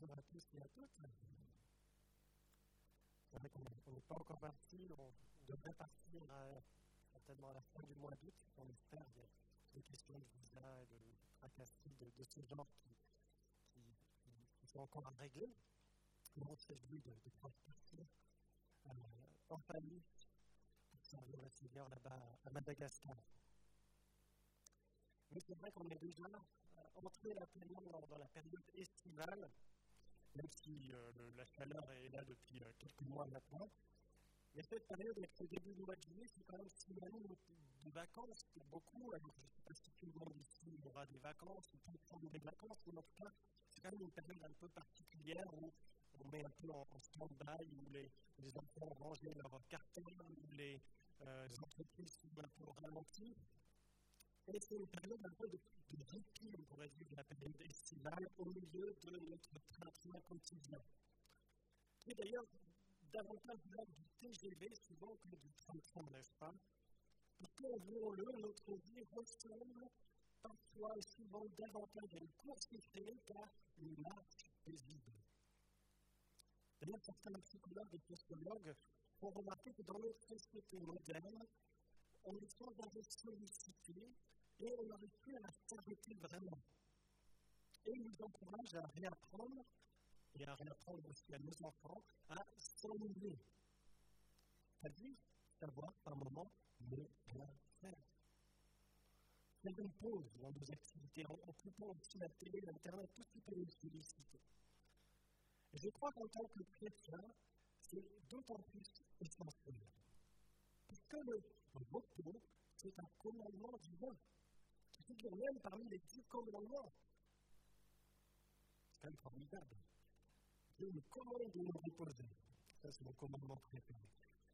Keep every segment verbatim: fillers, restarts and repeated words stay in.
Bonjour à tous et à toutes. C'est vrai qu'on n'est pas encore parti, on devrait partir à, certainement à la fin du mois d'août, on espère, des, des questions de visa et de tracasseries de, de ce genre qui, qui, qui, qui sont encore à régler. Et on se réjouit de, de pouvoir partir euh, en famille pour servir le Seigneur là-bas à Madagascar. Mais c'est vrai qu'on est déjà euh, entré la période, dans, dans la période estivale, même si euh, le, la chaleur est là depuis euh, quelques mois maintenant. Mais cette période, avec ce début du mois de juillet, c'est quand même synonyme de vacances pour beaucoup. Alors, je ne sais pas si tout le monde ici aura des vacances, ou peut prendre des vacances, mais en tout cas, c'est quand même une période un peu particulière où on met un peu en, en stand-by, où les, les enfants ont rangé leur carton, où les euh, entreprises sont un peu ralenties. Et c'est une période un peu de, de répit, on pourrait dire, de la période estivale au milieu de notre train-train quotidien. Qui est d'ailleurs davantage de l'ordre du T G V souvent que du train-train, n'est-ce pas? Pourtant, voulons-le, notre vie ressemble parfois et souvent davantage à une course effrénée qu'à une marche paisible. D'ailleurs, certains psychologues et sociologues ont remarqué que dans notre société moderne, on est sans arrêt sollicité et on n'arrive plus à s'arrêter vraiment. Et ils nous encouragent à réapprendre, et à réapprendre aussi à nos enfants, à s'ennuyer. C'est-à-dire savoir par moment ne rien faire. Faire une pause dans nos activités, en coupant aussi la télé, l'internet, tout ce qui peut nous solliciter. Et je crois qu'en tant que chrétien, c'est d'autant plus essentiel. Parce que le repos, c'est un commandement divin, qui figure même parmi les dix commandements. C'est quand même formidable. Dieu nous commande de nous reposer. Ça, c'est mon commandement préféré.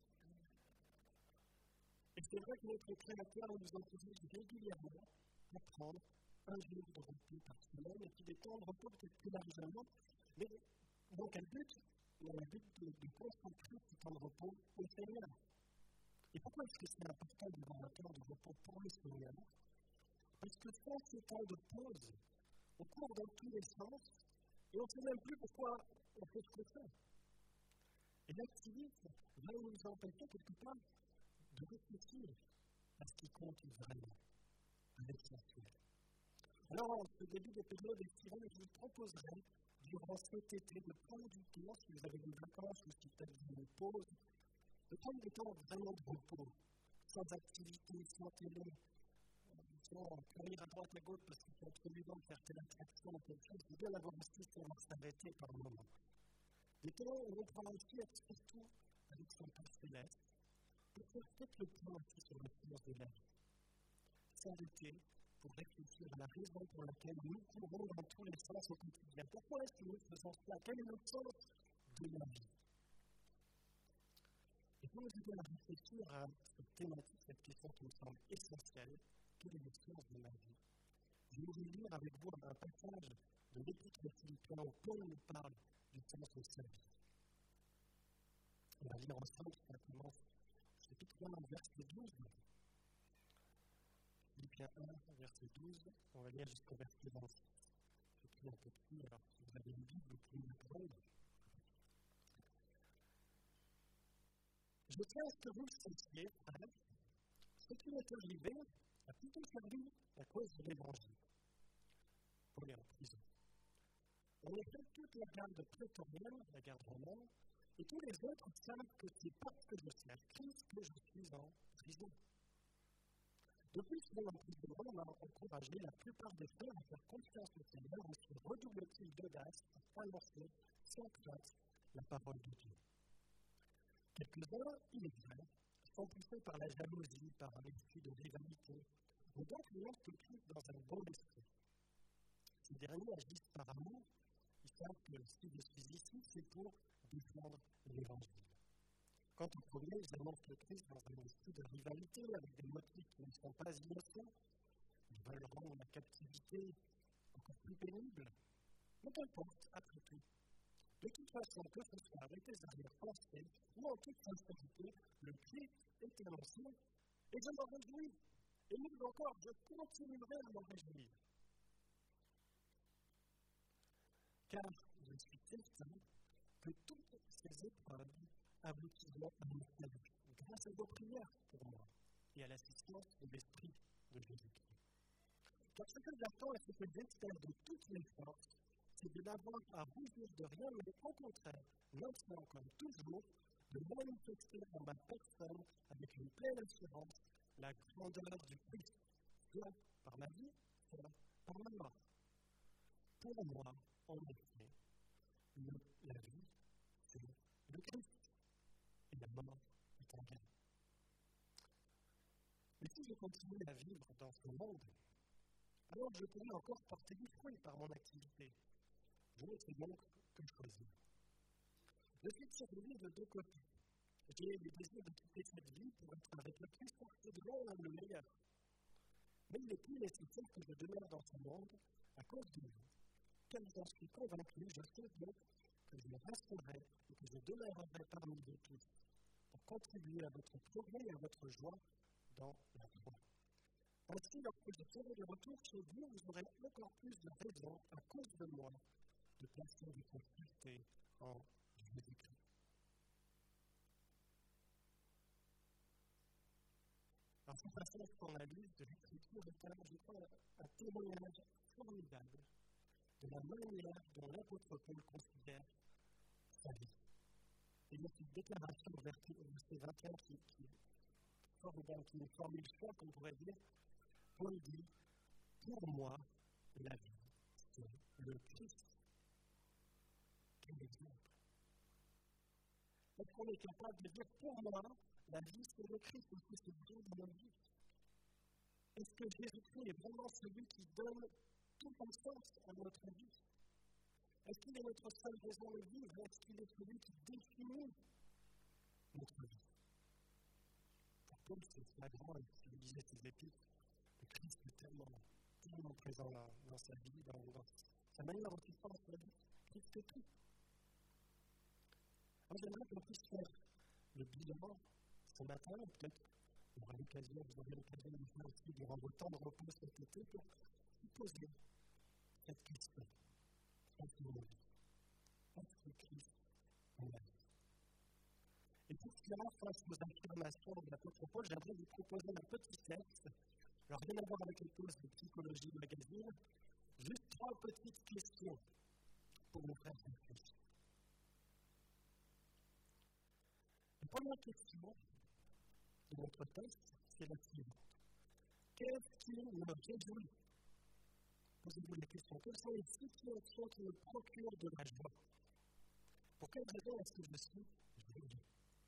Et c'est vrai que notre Créateur nous encourage régulièrement à prendre un jour de repos par semaine, et puis des temps de repos peut-être plus largement. Mais dans quel but? Dans le but de, de concentrer ce temps de repos au Seigneur. Et pourquoi est-ce que c'est important d'avoir un temps de repos pour le Seigneur? Parce que sans ce temps de pause, on court dans tous les sens, et on ne sait même plus pourquoi on fait ce qu'on fait. Et l'activisme va nous empêcher quelque part de réfléchir à ce qui compte vraiment, à l'essentiel. Alors, en ce début de période estivale, je vous proposerai, durant cet été, de prendre du temps, si vous avez des vacances ou si vous avez une pause, de prendre du temps vraiment de repos, sans activité, sans télé, sans courir à droite à gauche parce qu'il faut absolument faire telle attraction ou quelque chose, c'est bien d'avoir aussi sans s'arrêter par un moment. Des temps où on prend aussi être surtout avec son Père céleste, pour faire peut-être le point aussi sur le sens de la vie. S'arrêter pour réfléchir à la raison pour laquelle nous courons dans tous les sens au quotidien. Pourquoi est-ce que nous faisons cela? Quel est le sens de la vie? Et pour nous aider à réfléchir à cette thématique, cette question qui me semble essentielle, quel est le sens de la vie? Je voudrais lire avec vous un passage de l'Épître aux Philippiens où Paul nous parle du sens de sa vie. On va lire ensemble, ça commence chapitre un, verset douze. Philippiens un, verset douze, on va lire jusqu'au verset vingt-six. J'écris un peu plus, alors si vous avez une Bible, vous pouvez la prendre. Je tiens à ce que vous le sachiez, frère, ce qui m'est arrivé a plutôt servi à cause de l'Évangile. Paul est en prison. En effet, toute la garde prétorienne, la garde romaine, et tous les autres savent que c'est parce que je suis à Christ que je suis en prison. De plus, mon emprisonnement m'a encouragé la plupart des frères à faire confiance au Seigneur, aussi redouble-t-il d'audace pour annoncer sans crainte la parole de Dieu. Quelques-uns, il est vrai, sont poussés par la jalousie, par un esprit de rivalité, mais donc ils mettent Christ dans un bon esprit. Ces derniers agissent par amour, ils savent que si je suis ici, c'est pour défendre l'Évangile. Quant aux premiers, ils annoncent le Christ dans un esprit de rivalité, avec des motifs qui ne sont pas innocents. Ils veulent rendre la captivité encore plus pénible. Mais qu'importe, après tout. De toute façon, que ce soit avec des arrière-pensées ou en toute sincérité, le Christ est annoncé et je m'en réjouis. Et mieux encore, je continuerai à m'en réjouir. Car je suis certain que toutes ces épreuves aboutiront à mon salut, grâce à vos prières pour moi et à l'assistance de l'Esprit de Jésus-Christ. Car ce que j'attends et ce que j'espère de toutes mes forces, c'est de n'avoir à rougir de rien, mais au contraire, maintenant comme toujours, de manifester en ma personne, avec une pleine assurance, la grandeur du Christ, soit par ma vie, soit par ma mort. Pour moi, en effet, le, la vie, c'est le Christ, et la mort est en gain. Mais si je continue à vivre dans ce monde, alors je pourrais encore porter du fruit par mon activité. Je ne sais donc que choisir. Je suis surveillé de deux côtés. J'ai le désir de quitter cette vie pour être avec le Christ, car c'est vraiment le meilleur. Mais il est plus nécessaire que je demeure dans ce monde à cause de vous. Car j'en suis convaincu, je sais donc que je resterai et que je demeurerai parmi vous tous pour contribuer à votre progrès et à votre joie dans la foi. Ainsi, lorsque je serai de retour chez vous, vous aurez encore plus de raisons, à cause de moi, de placer votre fierté en Jésus-Christ. Alors, cette façon qu'on analyse de l'Écriture est alors, je crois, un témoignage formidable de la manière dont l'apôtre Paul considère sa vie. Et il y a cette déclaration au verset vingt et un qui, qui est formidable, qui est une formule forte, on pourrait dire. Paul dit, pour moi, la vie, c'est le Christ. Quel exemple! Est-ce qu'on est capable de dire, pour moi, la vie, c'est le Christ, est-ce que c'est Dieu dans notre vie? Est-ce que Jésus-Christ est vraiment celui qui donne tout son sens à notre vie? Est-ce qu'il est notre seule raison de vivre? Est-ce qu'il est celui qui définit notre vie? Pour Paul, c'est flagrant, et si vous lisez ses épîtres, le Christ est tellement, tellement présent dans, dans sa vie, dans, dans sa manière dont il pense la vie. Christ est tout. Alors j'aimerais qu'on puisse faire le bilan ce matin, peut-être on aura l'occasion, vous aurez l'occasion de le faire aussi durant vos temps de repos cet été pour vous poser cette question. Est-ce que Est-ce que Christ est la vie? Et pour cela, face aux affirmations de l'apôtre Paul, j'aimerais vous proposer un petit texte. Alors, rien à voir avec les pauses de psychologie magazine, juste trois petites questions pour nous faire réfléchir. La première question de notre texte, c'est la suivante. Qu'est-ce qui me réjouit? Posez-vous la question. Quelles sont les situations qui me procurent de la joie? Pour quelle raison est-ce que je suis joyeux?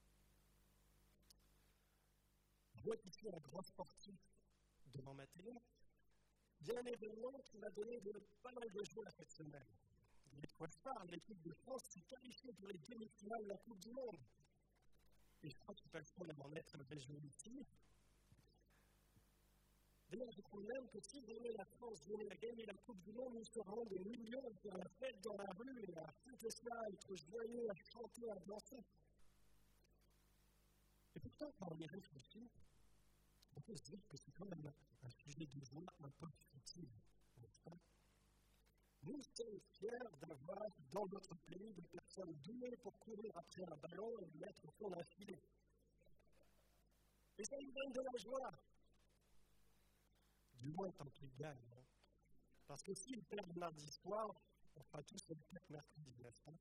Je vois ici un grand sportif devant ma télé. Il y a un événement qui m'a donné de, pas mal de joie cette semaine. L'étoile phare, l'équipe de France s'est qualifiée pour les demi-finales de la Coupe du Monde. Et je crois qu'il peut le d'en être réjoui ici. D'ailleurs, je trouve même que si jamais la France venait à gagner la Coupe du Monde, nous serons des millions à faire la fête dans la rue et à fêter cela, à être joyeux, à chanter, à danser. Et pourtant, quand on y réfléchit, on peut se dire que c'est quand même un sujet de joie un peu futile, n'est-ce pas? Nous sommes fiers d'avoir dans notre pays des personnes douées pour courir après un ballon et le mettre au fond d'un filet. Et ça nous donne de la joie. Du moins tant qu'ils gagnent. Hein. Parce que s'ils perdent mardi soir, on fera tous le quatre mercredi, n'est-ce pas?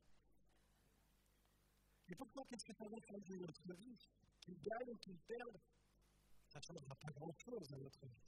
Et pourtant, qu'est-ce que ça va changer notre vie? Qu'ils gagnent ou qu'ils perdent, ça ne changera pas grand-chose à notre vie.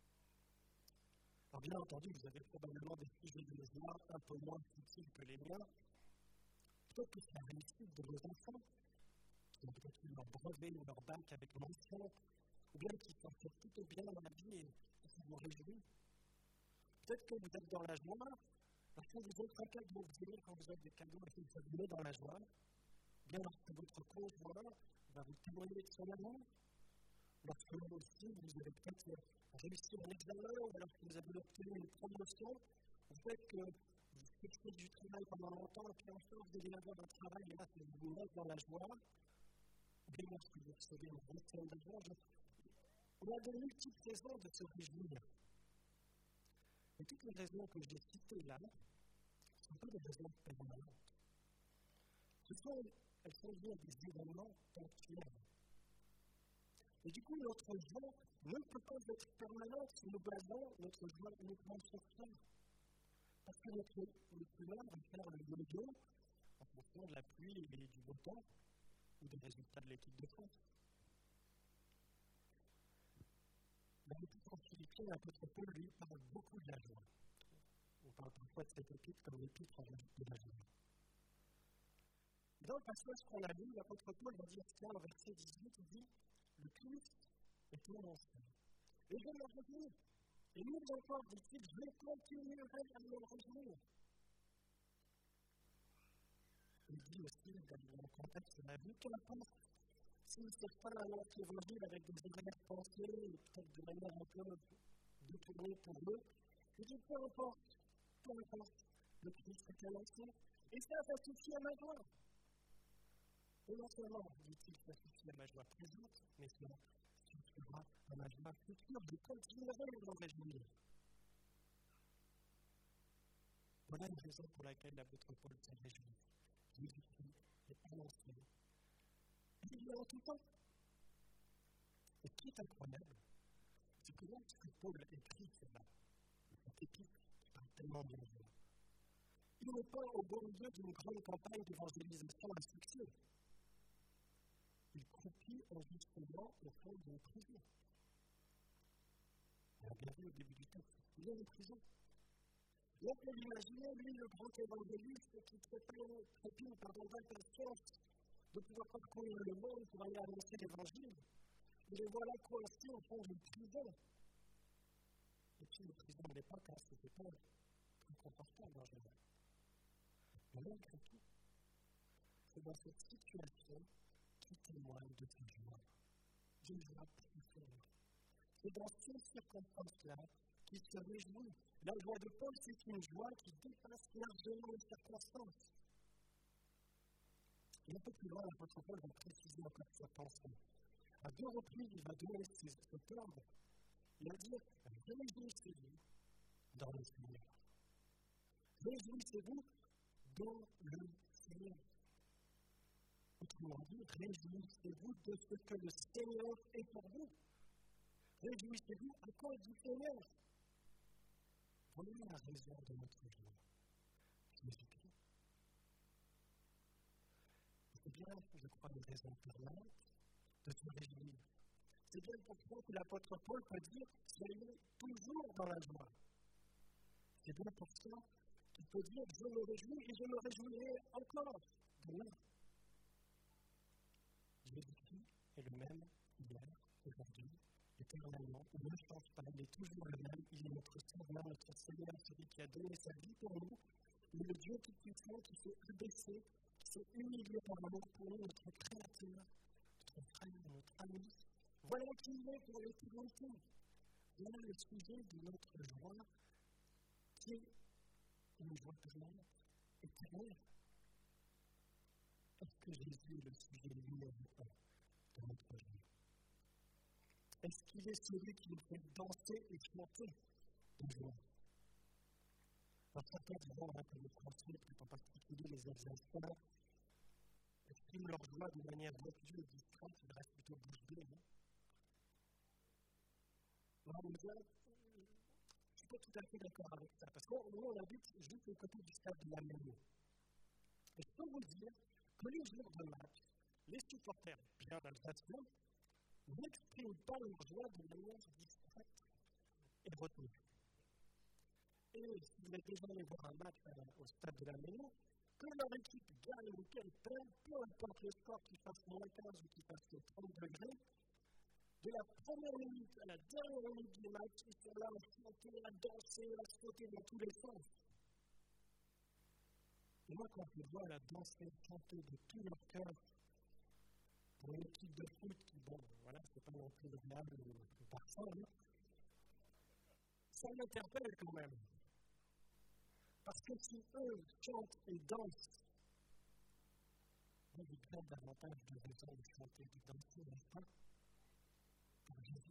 Alors bien entendu, vous avez probablement des sujets de joie un peu moins futiles que les miens. Peut-être que c'est la réussite de vos enfants, qui ont peut-être eu leur brevet ou leur bac avec mention, ou bien qui s'en sortent plutôt bien dans la vie et qui vous réjouit. Peut-être que vous êtes dans la joie, parce que vous êtes un cadeau, vous aimez quand vous avez des cadeaux et que vous vous met dans la joie, bien lorsque votre conjoint va vous témoigner de son amour, lorsque vous aussi, vous avez peut-être réussi un examen, ou alors que vous avez obtenu une promotion, au fait que vous faites du travail pendant longtemps, et puis enfin vous allez avoir un travail, et là, ça vous met dans la joie, bien lorsque vous recevez une grosse somme d'argent, on a de multiples raisons de se réjouir. Et toutes les raisons que j'ai citées là sont pas des raisons permanentes. Ce sont, elles sont liées à des événements ponctuels. Et du coup, notre joie ne peut pas être permanente si nous basons notre joie uniquement sur ça. Parce que notre, notre humain va faire le yo-yo en fonction de la pluie et du beau temps ou des résultats de l'équipe de France. Dans l'Épître aux Philippiens, l'apôtre Paul, lui, parle beaucoup de la joie. On parle parfois de cette épître comme l'épître de la joie. Dans le passage qu'on a lu, l'apôtre Paul va dire cela au verset dix-huit, il dit « Le Christ est mon ancien. Et je me réjouis. Et nous encore, dit-il, je continuerai à me réjouir. » Il dit aussi, dans le contexte de la vie, qu'importe si c'est pas un autre évangile avec des erreurs pensées, peut-être de manière un peu détournée pour eux, il dit peu importe, peu importe, le Christ est annoncé, et ça, ça suffit à ma joie. Et non seulement, dit-il, ça suffit à ma joie présente, mais cela suffira à ma joie future. Je continuerai à m'en réjouir. Voilà une raison pour laquelle l'apôtre Paul s'est réjoui. Jésus-Christ est annoncé. Il y a en tout temps. Et ce qui est incroyable, c'est que lorsque Paul écrit cela, cette épître qui parle tellement bien de joie, il n'est pas au beau milieu d'une grande campagne d'évangélisation à succès. Il croupit injustement au fond d'une prison. On l'a bien vu au début du texte, il est en prison. Et on peut l'imaginer, lui, le grand évangéliste qui trépine d'impatience de pouvoir parcourir le monde pour aller annoncer l'évangile. Et le voilà coincé au fond d'une prison. Et puis, une prison de l'époque, hein, c'était pas très confortable en général. Mais malgré tout, c'est dans cette situation qui témoigne de sa joie. D'une joie profonde. C'est dans ces circonstances-là qu'il se réjouit. La joie de Paul, c'est une joie qui dépasse largement les circonstances. Et un peu plus loin, l'apôtre Paul va préciser encore sa pensée. À deux reprises, il va donner cet ordre. Il va dire « Réjouissez-vous dans le Seigneur. » Réjouissez-vous dans le Seigneur. Autrement dit, réjouissez-vous de ce que le Seigneur est pour vous. Réjouissez-vous à cause du Seigneur. Voilà la raison de notre joie. Jésus-Christ. C'est bien, je crois, une raison permanente de se réjouir. C'est bien pour ça que l'apôtre Paul peut dire « Soyez toujours dans la joie ». C'est bien pour ça qu'il peut dire « Je me réjouis et je me réjouirai encore demain ». Jésus-Christ est le même hier, aujourd'hui, éternellement. Il ne change pas, il est toujours le même. Il est notre Sauveur, notre Seigneur, celui qui a donné sa vie pour nous. Il est le Dieu qui puissant, qui s'est abaissé, qui s'est humilié par amour pour nous, notre Créateur, notre frère, notre ami. Voilà qui il est pour l'éternité. Voilà le sujet de notre joie, qui est une joie permanente, éternelle. Est-ce que Jésus est le sujet numéro un de notre joie? Est-ce qu'il est celui qui nous fait danser et chanter de joie? Alors certains diront hein, que les Français, en particulier les Alsaciens, expriment leur joie de manière retenue et distraite, ils restent plutôt bouche bée. Hein? Alors, je ne suis pas tout à fait d'accord avec ça, parce que nous, on habite juste au côté du stade de la Méno. Et je peux vous dire que les jours de match, les supporters bien d'Alsaciens n'expriment pas leur joie de manière distraite et retenue. Et si vous êtes déjà allé voir un match euh, au stade de la Méno, que leur équipe gagne ou qu'elle perd, peu importe le score qui fasse moins quinze ou qui fasse trente degrés, de la première minute à la dernière minute du match, ils sont là à chanter, à danser, à sauter dans tous les sens. Et moi, quand je vois la danser, chanter de tout leur cœur pour une équipe de foot qui, bon, voilà, c'est pas non plus le Real ou le Barça, hein, ça m'interpelle quand même. Parce que si eux chantent et dansent, moi, j'ai bien davantage de raisons de chanter et de danser, n'est-ce pas? Pour Jésus.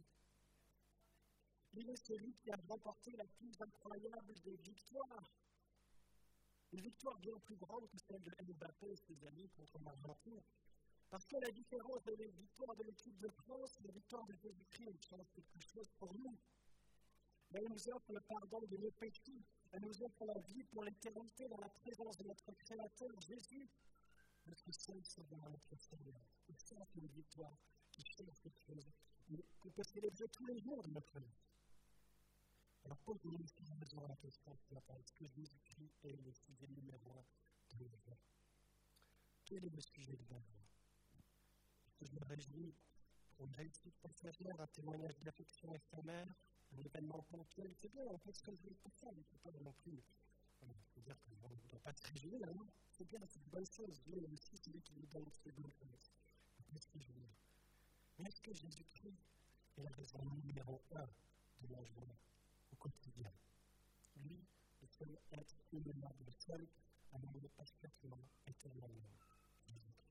Il est celui qui a remporté la plus incroyable des victoires. Une victoire bien plus grande que celle de Mbappé et ses amis contre l'Argentine. Parce que la différence de la victoire de l'équipe de France et la victoire de Jésus-Christ change quelque chose pour nous. Elle nous offre le pardon de nos péchés. Elle nous offre la vie pour l'éternité dans la présence de notre Créateur, Jésus. Parce que seul sera notre Seigneur. Et ça, c'est une victoire qui change quelque chose, qu'on peut célébrer tous les jours de notre vie. Alors, posez-nous sérieusement la question ce matin. Est-ce que Jésus-Christ est le sujet numéro un de nos vies? Quel est le sujet de ma vie? Est-ce que je me réjouis pour une réussite passagère, un témoignage d'affection éphémère, un événement ponctuel? C'est bien, on peut se réjouir pour ça, mais il ne faut pas non plus. Il faut dire qu'on ne doit pas se réjouir, hein? C'est bien, c'est une bonne chose. Dieu est aussi celui qui nous donne ces bonnes choses. On peut se réjouir. Mais est-ce que Jésus-Christ est la raison numéro un de la joie au quotidien? Lui, le seul être innommable, le seul à nous parfaitement, éternellement. Jésus-Christ.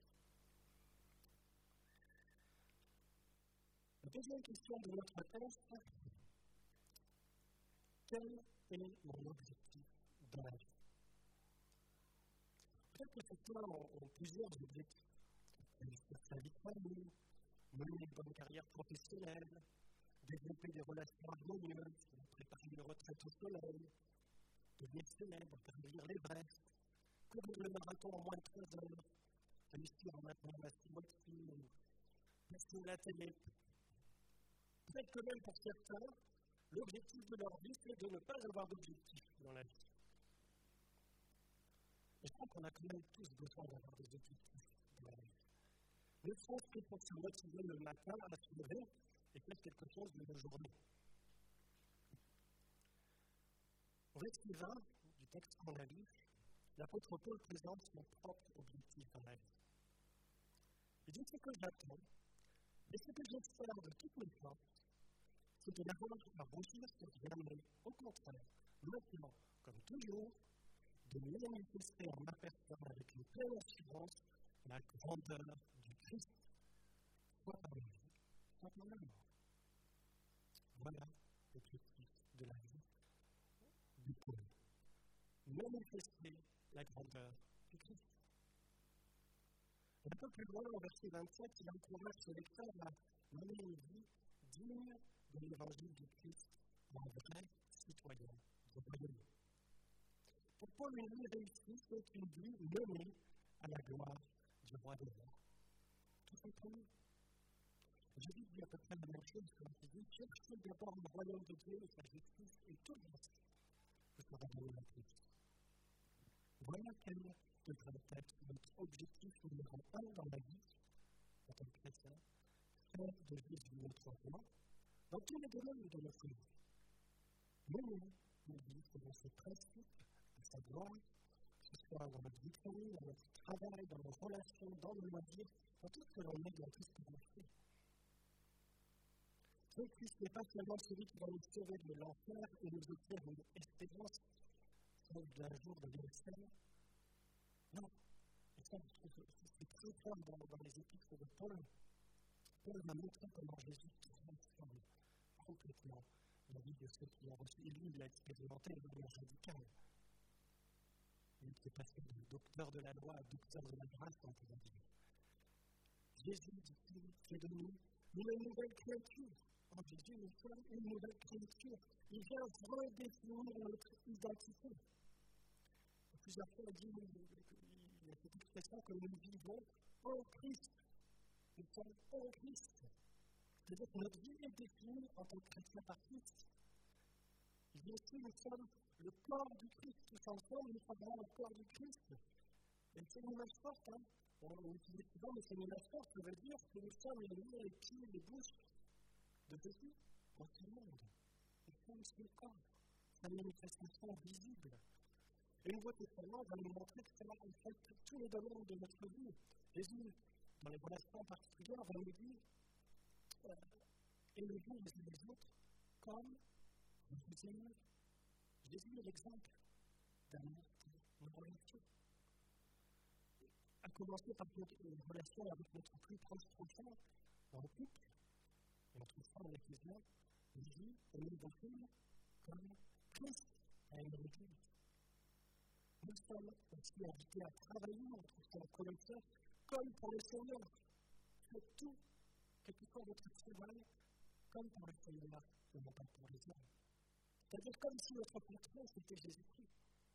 La deuxième question de notre texte, quel est mon objectif dans la vie? Peut-être que ces plans ont plusieurs objectifs. Réussir sa vie de famille, mener une bonne carrière professionnelle, développer des relations harmonieuses, préparer une retraite au soleil, devenir célèbre, gravir l'Everest, courir le marathon en moins de treize heures, réussir en maintenant la ciboterie, passer la télé. Peut-être que même pour certains, l'objectif de leur vie, c'est de ne pas avoir d'objectif dans la vie. Et je crois qu'on a quand même tous besoin d'avoir des objectifs dans la vie. Ne serait-ce que pour se motiver le matin à se lever et faire quelque chose de nos journées. Au verset vingt du texte qu'on a lu, l'apôtre Paul présente son propre objectif dans la vie. Il dit ce que j'attends, et ce que j'espère de toutes mes forces, c'est de n'avoir à rougir sur rien, mais au contraire, maintenant, comme toujours, de me manifester en ma personne avec une pleine assurance la grandeur du Christ, soit par la vie, soit par la mort. Voilà l'objectif de la vie du Paul. Manifester la grandeur du Christ. Un peu plus loin, au verset vingt-sept, il encourage ses lecteurs à mener une vie digne de l'évangile du Christ, un vrai citoyen du royaume. Pour Paul, une vie réussie, c'est une vie menée à la gloire du roi des rois. Tout simplement. Jésus dit à peu près la même chose quand il dit cherchez d'abord le royaume de Dieu et sa justice, et tout le reste vous sera donné en plus. Voilà quel devrait être notre objectif numéro un dans la vie, en tant que chrétien, faire de Jésus notre roi, dans tous les domaines de notre vie. Mener une vie selon ses principes, de sa gloire, que ce soit dans notre vie de famille, dans notre travail, dans nos relations, dans nos loisirs, dans tout ce que l'on est, dans tout ce que l'on fait. Ce Christ n'est pas seulement celui qui va nous sauver de l'enfer et nous offrir une espérance, celle d'un jour de l'universel. Non. Et ça, je trouve que c'est très fort dans, dans les épîtres de Paul. Paul m'a montré comment Jésus transforme complètement la vie de ceux qui l'ont reçu. Et lui, il l'a expérimenté de manière radicale. Il s'est passé de docteur de la loi à docteur de la grâce, on pourrait dire. Jésus, dit-il, fait de nous une nouvelle créature. En Jésus, nous sommes une nouvelle créature. Il vient redéfinir notre identité. Plusieurs fois, il dit, il y a cette expression que nous vivons en Christ. Nous sommes en Christ. C'est-à-dire que notre vie est définie en tant que chrétien par Christ. Il dit aussi, nous sommes le corps du Christ. Tous ensemble, nous formons le corps du Christ. Et c'est une image forte, hein. On l'utilise souvent, mais c'est une image forte. Ça veut dire que nous sommes les mains, les pieds, les bouches de Jésus dans ce monde. Nous sommes son corps. Sa manifestation visible. Et Nouveau Testament va nous montrer que cela affecte tous les domaines de notre vie. Jésus, dans les relations particulières, va nous dire euh, aimez-vous les uns les autres comme vous vous aimez. Jésus est l'exemple d'amour pour nos relations. À commencer par notre relation avec notre plus proche prochain, dans le couple, et notre foi en l'Église, Jésus aimait vos filles comme Christ a aimé l'Église. nous sommes aussi invités à travailler, on trouve ça en Colossiens, comme pour le Seigneur. Faites tout, quel que soit votre travail, comme pour le Seigneur, et non pas pour les hommes. C'est-à-dire comme si notre patron, c'était Jésus-Christ.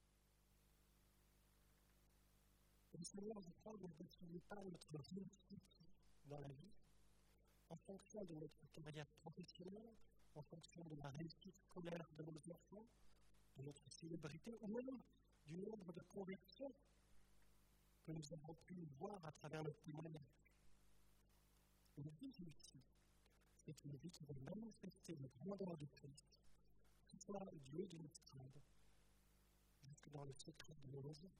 Et le Seigneur, je crois, ne définit pas notre réussite dans la vie en fonction de notre carrière professionnelle, en fonction de la réussite scolaire de nos enfants, de notre célébrité, ou même du nombre de conversions que nous avons pu voir à travers notre témoignage. Une vie réussie, c'est une vie qui va manifester le grandeur de Christ, que ce soit du haut de notre estrade, jusque dans le secret de nos maisons.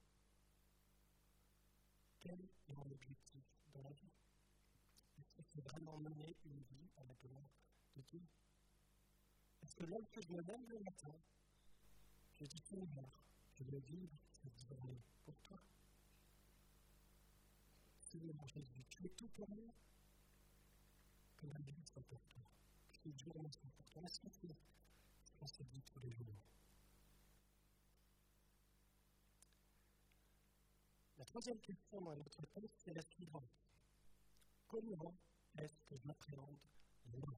Quel est mon objectif dans la vie? Est-ce que c'est vraiment mener une vie à la gloire de Dieu? Est-ce que lorsque je me lève le matin, je dis Seigneur, je veux vivre cette journée pour toi? Seigneur Jésus, tu es tout pour moi, que ma vie soit pour toi, que cette journée soit pour toi. Est-ce que c'est ce qu'on se dit tous les jours? La troisième question dans notre texte, c'est la suivante. Comment est-ce que j'appréhende la mort?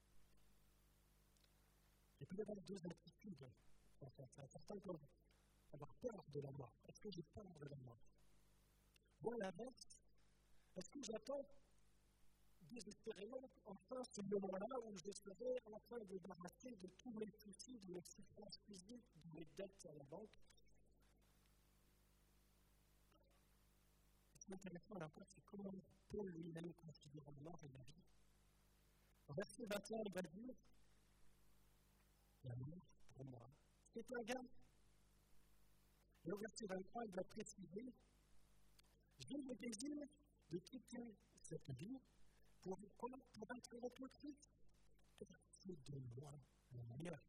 Il peut y avoir deux attitudes. Enfin, c'est important pour avoir peur de la mort. Est-ce que j'ai peur de la mort? Ou à l'inverse, est-ce que j'attends désespérément enfin ce moment-là où je serai enfin débarrassé de tous mes soucis, de mes souffrances physiques, de mes dettes à la banque? Ce qui est intéressant à la fois, c'est comment Paul lui-même considère la mort et la vie. Au verset vingt et un, il va dire la mort pour moi, c'est un gain. Et au verset vingt-trois, il va préciser j'ai le désir de quitter cette vie pour quoi? Pour être avec le Christ. Car c'est de moi le meilleur.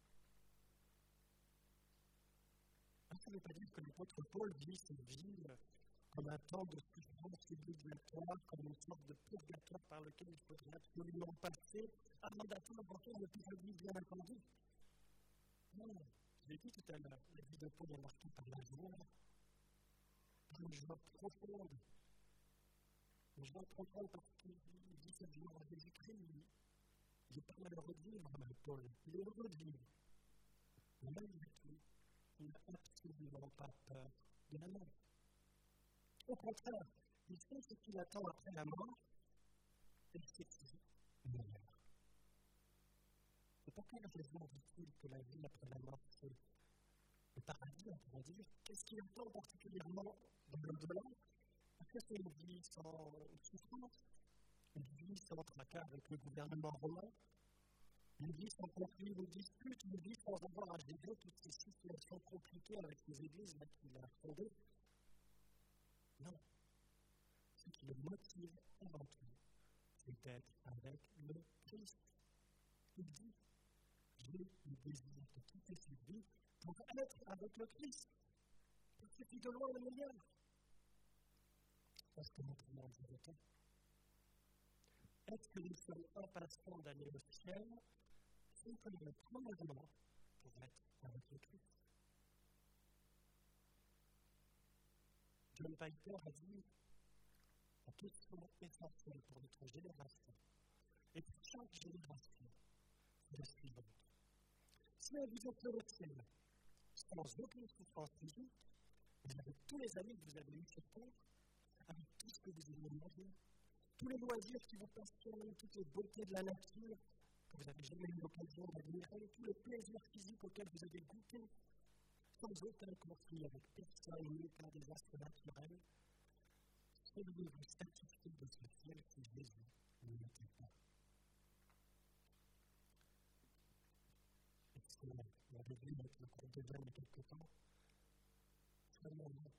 Ça ne veut pas dire que l'apôtre Paul vit cette vie comme un temps de souffrance obligatoire, comme une sorte de purgatoire par lequel il faudrait absolument passer avant d'atteindre enfin le paradis bien attendu. Non, je l'ai dit tout à l'heure, la vie de Paul est marquée par la joie, par une joie profonde. Une joie profonde parce qu'il dit cette joie en Jésus-Christ. Il n'est pas malheureux de vivre, Paul. Il est heureux de vivre. Mais malgré tout, il n'a absolument pas peur de la mort. Au contraire, il sait ce qu'il attend après la mort, et c'est meilleur. Et pour quelle raison dit-il que la vie après la mort, c'est le paradis, on pourrait dire? Qu'est-ce qu'il attend particulièrement dans l'au-delà? Est-ce que c'est une vie sans souffrance, une vie sans tracas avec le gouvernement romain, une vie sans conflit ou dispute, une vie sans avoir à gérer toutes ces situations compliquées avec les églises qu'il a fondées? Non. Ce qui le motive avant tout, c'est d'être avec le Christ. Il dit, j'ai le désir de quitter cette vie pour être avec le Christ. Parce que c'est de loin le meilleur. Est-ce que nous pouvons dire autant? Est-ce que nous sommes impatients d'aller au ciel simplement premièrement pour être avec le Christ? John Piper a dit la question essentielle pour notre génération et pour chaque génération, c'est la suivante. Si vous êtes au ciel sans aucune souffrance physique, vous avez tous les amis que vous avez eus sur terre, avec tout ce que vous avez imaginé, tous les loisirs qui vous passionnent, toutes les beautés de la nature que vous n'avez jamais eu l'occasion d'admirer, tous les plaisirs physiques auxquels vous avez goûté, sans aucun conflit avec personne ni aucun désastre naturel, seriez-vous satisfait de ce ciel si Jésus ne l'était pas? Est-ce que la revue avec le groupe de jeunes il y a quelque temps? Vraiment net.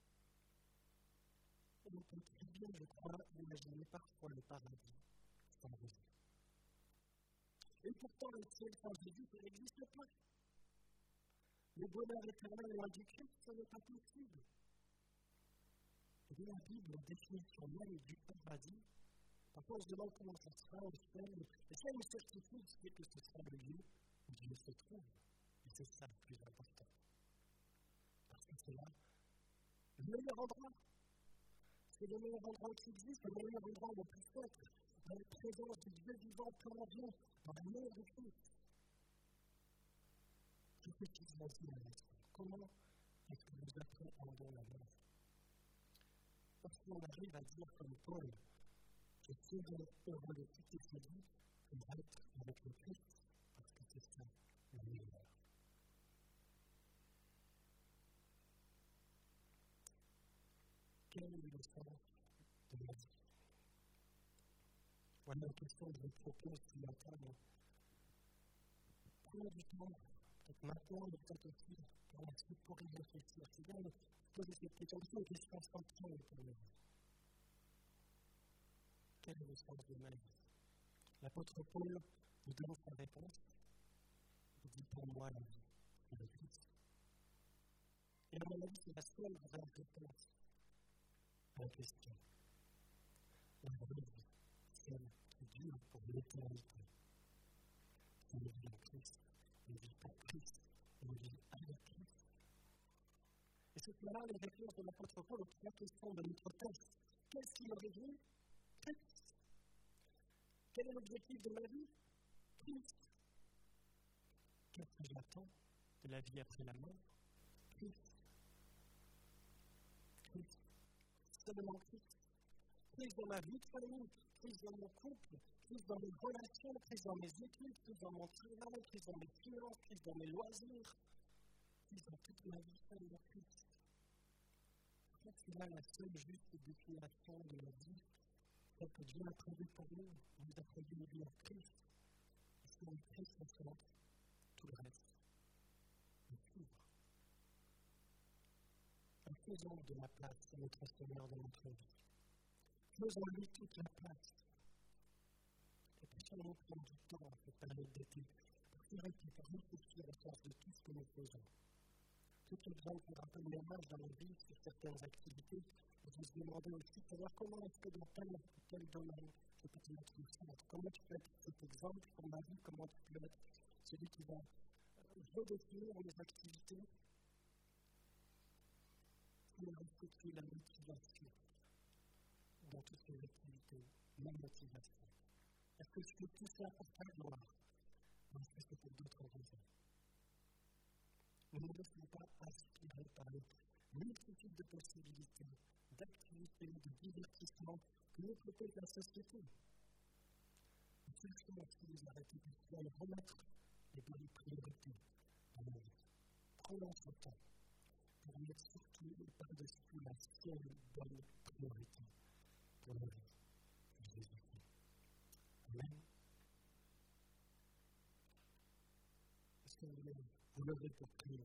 Et on peut très bien, je crois, imaginer parfois le paradis sans Jésus. Et pourtant, le ciel sans Jésus, ça n'existe pas. Le bonheur éternel loin du Christ, ce n'est pas possible. Et bien, la Bible, la définition même du paradis, parfois on se demande comment ça sera au ciel. Et s'il y a une certitude, c'est que ce sera le lieu où Dieu se trouve. Et c'est ça le plus important. Parce que cela, le meilleur endroit. C'est le meilleur endroit qui existe, le meilleur endroit où on puisse être, dans la présence du Dieu vivant pleinement bien, dans la mort du Christ. Je sais qu'il y a aussi un esprit. Comment est-ce que nous appréhendons la mort? Parce qu'on arrive à dire comme Paul, je serai heureux de quitter ce vie pour être avec le Christ, parce que c'est ça le meilleur. Quel est le sens de la vie? Voilà une question que je vous propose ce matin. Prenez du temps, peut-être maintenant, mais peut-être aussi pour la suite, pour y réfléchir. C'est bien de poser cette question, c'est une question centrale pour la vie. Quel est le sens de ma vie? L'apôtre Paul nous donne sa réponse. Il dit pour moi la vie, c'est le Christ. Et à mon avis, c'est la seule vraie réponse à la question. La vraie vie, celle qui dure pour l'éternité. C'est une vie en Christ, une vie pour Christ, une vie avec Christ. Et c'est là les réponses de l'apôtre Paul aux trois questions de notre texte. Qu'est-ce qui me réjouit? Christ. Quel est l'objectif de ma vie? Christ. Qu'est-ce que j'attends de la vie après la mort? Christ. Christ. Seulement Christ. Christ dans ma vie de famille, Christ dans mon couple, Christ dans mes relations, Christ dans mes études, Christ dans mon travail, Christ dans mes finances, Christ dans mes loisirs, Christ dans toute ma vie, seulement Christ. En fait, c'est là la seule juste définition de la vie, celle que Dieu a prévue pour nous. Il nous a prévu une vie en Christ. Et c'est en Christ qu'on se montre tout le reste. Et suivre. Faisons de la place à notre Seigneur dans notre vie. Faisons-lui toute la place. Et puissions-nous prendre du temps en cette période d'été pour s'arrêter, pour réfléchir au sens de tout ce que nous faisons. Tout exemple pour un peu de ménage dans nos vies sur certaines activités, et vous se demandez aussi savoir comment est-ce que dans tel ou tel domaine je peux te mettre au centre. Comment tu peux être cet exemple pour ma vie, comment tu peux être celui qui va redéfinir mes activités. Il restitue la motivation dans toutes ces activités, ma motivation. Est-ce que je fais tout ça pour ta gloire? Ou est-ce que c'est pour d'autres raisons? Nous ne laissons pas aspirer par les multitudes de possibilités, d'activités, de divertissements que nous propose la société. Nous cherchons à ce que nous arrêter de remettre les bonnes priorités dans nos vies. Prenons ce temps pour mettre surtout et par-dessus la seule bonne priorité pour la vie de Jésus-Christ. Amen. Est-ce que vous voulez vous lever pour prier?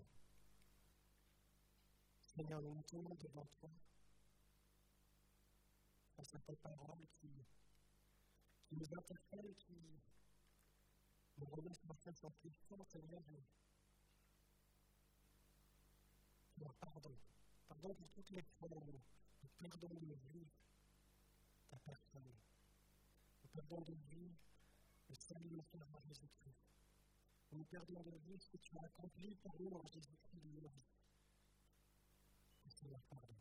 Seigneur, nous nous tournons devant toi face à ta parole qui, qui nous interpelle, qui nous remet sans cesse en question, Seigneur. Pour pardon. Pardon pour toutes les fois où nous perdons de vue ta personne. Nous perdons de vue le salut de notre Seigneur Jésus-Christ. Nous perdons de vue ce que tu as accompli pour nous en Jésus-Christ de nos vies. Et Seigneur, pardon.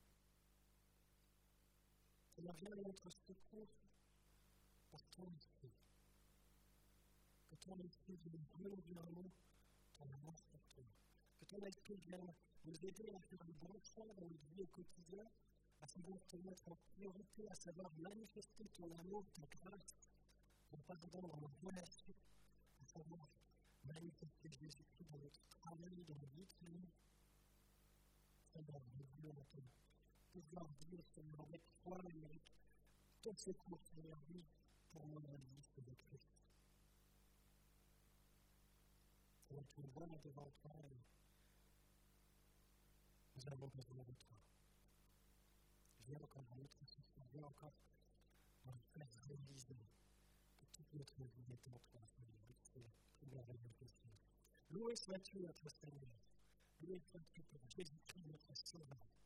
Seigneur, viens à notre secours par ton esprit. Que ton esprit vienne renouveler en nous ton amour pour toi. Que ton esprit vienne nous aider à faire le bon choix dans notre vie au quotidien, à savoir te mettre en priorité, à savoir manifester ton amour, ta grâce, ton pardon dans nos relations, à savoir manifester Jésus-Christ dans notre travail, dans la vie de famille. Seigneur, nous voulons pouvoir dire, Seigneur, avec foi et avec ton secours, Seigneur, oui, pour moi, la vie, c'est le Christ. Seigneur, tu nous vois devant toi et nous avons besoin de toi. Viens encore à notre souffrance, viens encore nous faire réaliser que toute notre vie est en toi, Seigneur. C'est tout merveilleux possible. Loué sois-tu, notre Seigneur. Loué sois-tu pour Jésus-Christ, notre Sauveur.